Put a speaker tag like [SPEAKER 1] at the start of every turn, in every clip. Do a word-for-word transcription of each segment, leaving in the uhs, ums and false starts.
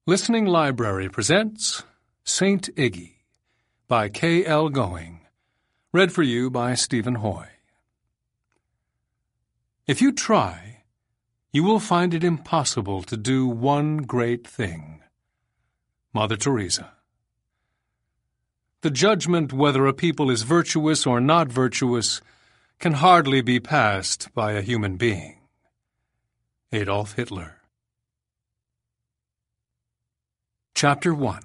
[SPEAKER 1] Listening Library presents Saint Iggy by K L Going. Read for you by Stephen Hoy. If you try, you will find it impossible to do one great thing. Mother Teresa. The judgment whether a people is virtuous or not virtuous can hardly be passed by a human being. Adolf Hitler. Chapter one.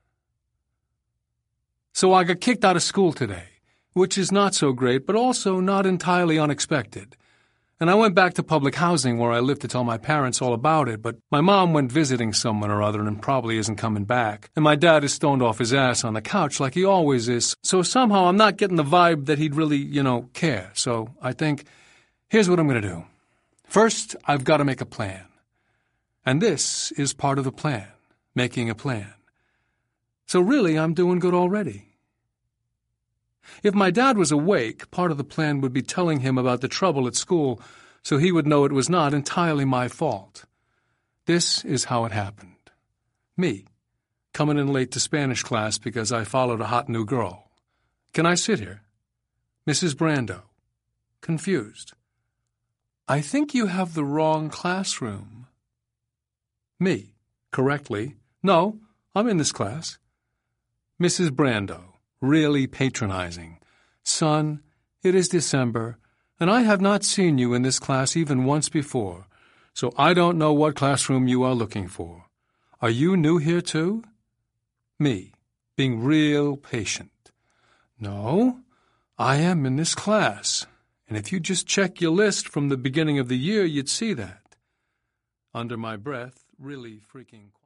[SPEAKER 1] So I got kicked out of school today, which is not so great, but also not entirely unexpected. And I went back to public housing where I lived to tell my parents all about it, but my mom went visiting someone or other and probably isn't coming back. And my dad is stoned off his ass on the couch like he always is, so somehow I'm not getting the vibe that he'd really, you know, care. So I think, here's what I'm going to do. First, I've got to make a plan. And this is part of the plan. Making a plan. So really, I'm doing good already. If my dad was awake, part of the plan would be telling him about the trouble at school so he would know it was not entirely my fault. This is how it happened. Me, coming in late to Spanish class because I followed a hot new girl. Can I sit here? Missus Brando, confused. I think you have the wrong classroom. Me, correctly. No, I'm in this class. Missus Brando, really patronizing. Son, it is December, and I have not seen you in this class even once before, so I don't know what classroom you are looking for. Are you new here too? Me, being real patient. No, I am in this class, and if you just check your list from the beginning of the year, you'd see that. Under my breath, really freaking